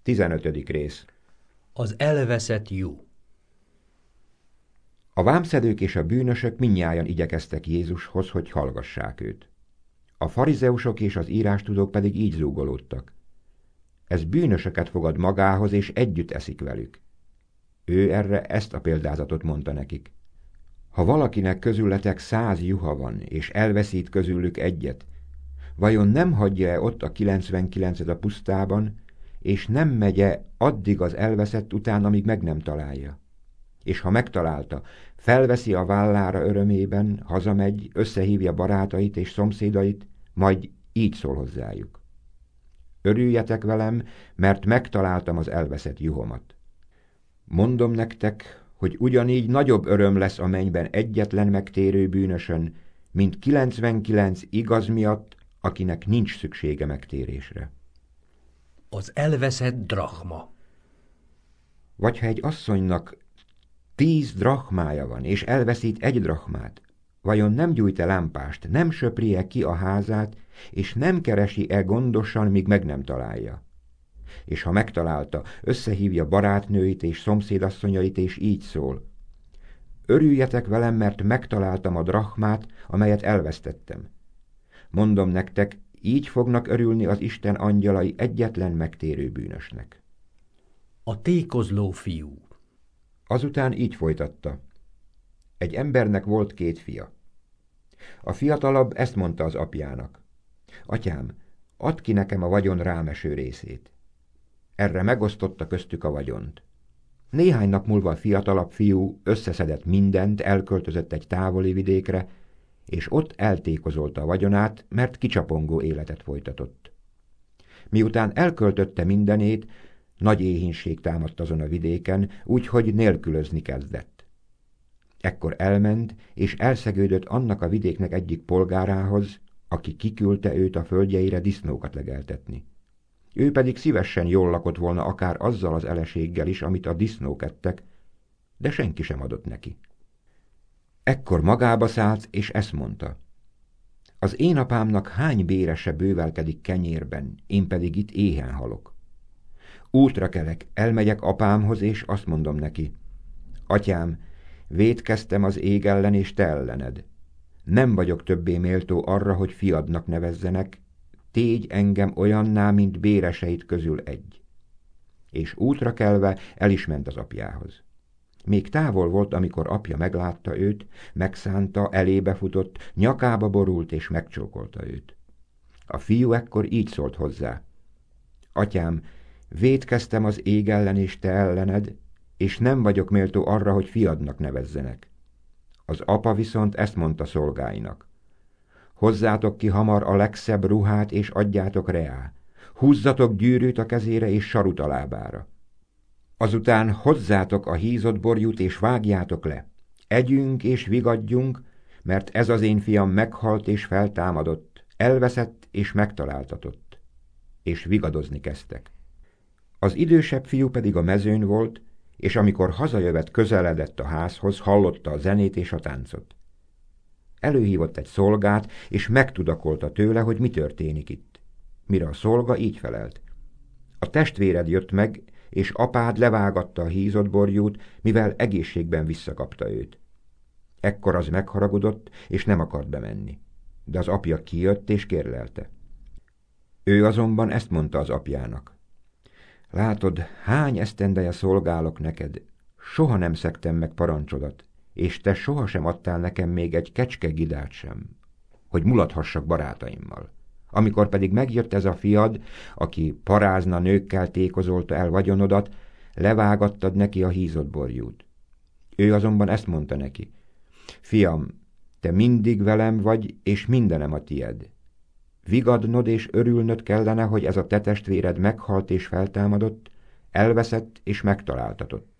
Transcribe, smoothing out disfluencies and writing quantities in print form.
15. rész. Az elveszett juh. A vámszedők és a bűnösök mindnyájan igyekeztek Jézushoz, hogy hallgassák őt. A farizeusok és az írástudók pedig így zúgolódtak. Ez bűnösöket fogad magához, és együtt eszik velük. Ő erre ezt a példázatot mondta nekik. Ha valakinek közületek 100 juha van, és elveszít közülük egyet, vajon nem hagyja-e ott a 99-et a pusztában, és nem megye addig az elveszett után, amíg meg nem találja? És ha megtalálta, felveszi a vállára örömében, hazamegy, összehívja barátait és szomszédait, majd így szól hozzájuk. Örüljetek velem, mert megtaláltam az elveszett juhomat. Mondom nektek, hogy ugyanígy nagyobb öröm lesz a mennyben egyetlen megtérő bűnösön, mint 99 igaz miatt, akinek nincs szüksége megtérésre. Az elveszett drachma. Vagy ha egy asszonynak 10 drachmája van, és elveszít 1 drachmát, vajon nem gyújt-e lámpást, nem söpri-e ki a házát, és nem keresi-e gondosan, míg meg nem találja? És ha megtalálta, összehívja barátnőit és szomszédasszonyait, és így szól: örüljetek velem, mert megtaláltam a drachmát, amelyet elvesztettem. Mondom nektek, így fognak örülni az Isten angyalai egyetlen megtérő bűnösnek. A tékozló fiú. Azután így folytatta. Egy embernek volt 2 fia. A fiatalabb ezt mondta az apjának: atyám, add ki nekem a vagyon rámeső részét. Erre megosztotta köztük a vagyont. Néhány nap múlva a fiatalabb fiú összeszedett mindent, elköltözött egy távoli vidékre, és ott eltékozolta a vagyonát, mert kicsapongó életet folytatott. Miután elköltötte mindenét, nagy éhínség támadt azon a vidéken, úgyhogy nélkülözni kezdett. Ekkor elment, és elszegődött annak a vidéknek egyik polgárához, aki kiküldte őt a földjeire disznókat legeltetni. Ő pedig szívesen jól lakott volna akár azzal az eleséggel is, amit a disznók ettek, de senki sem adott neki. Ekkor magába szállt, és ezt mondta: az én apámnak hány bérese bővelkedik kenyérben, én pedig itt éhen halok. Útra kelek, elmegyek apámhoz, és azt mondom neki: atyám, vétkeztem az ég ellen és te ellened. Nem vagyok többé méltó arra, hogy fiadnak nevezzenek, tégy engem olyanná, mint béreseit közül egy. És útra kelve el is ment az apjához. Még távol volt, amikor apja meglátta őt, megszánta, elébe futott, nyakába borult és megcsókolta őt. A fiú ekkor így szólt hozzá: atyám, vétkeztem az ég ellen és te ellened, és nem vagyok méltó arra, hogy fiadnak nevezzenek. Az apa viszont ezt mondta szolgáinak: hozzátok ki hamar a legszebb ruhát, és adjátok reá. Húzzatok gyűrűt a kezére és sarut a lábára. Azután hozzátok a hízott borjút, és vágjátok le. Együnk és vigadjunk, mert ez az én fiam meghalt és feltámadott, elveszett és megtaláltatott. És vigadozni kezdtek. Az idősebb fiú pedig a mezőn volt, és amikor hazajövet közeledett a házhoz, hallotta a zenét és a táncot. Előhívott egy szolgát, és megtudakolta tőle, hogy mi történik itt. Mire a szolga így felelt: a testvéred jött meg, és apád levágatta a hízott borjút, mivel egészségben visszakapta őt. Ekkor az megharagudott, és nem akart bemenni. De az apja kijött, és kérlelte. Ő azonban ezt mondta az apjának: látod, hány esztendeje szolgálok neked, soha nem szegtem meg parancsodat, és te sohasem adtál nekem még egy kecske gidát sem, hogy mulathassak barátaimmal. Amikor pedig megjött ez a fiad, aki parázna nőkkel tékozolta el vagyonodat, levágattad neki a hízott borjút. Ő azonban ezt mondta neki: fiam, te mindig velem vagy, és mindenem a tied. Vigadnod és örülnöd kellene, hogy ez a te testvéred meghalt és feltámadott, elveszett és megtaláltatott.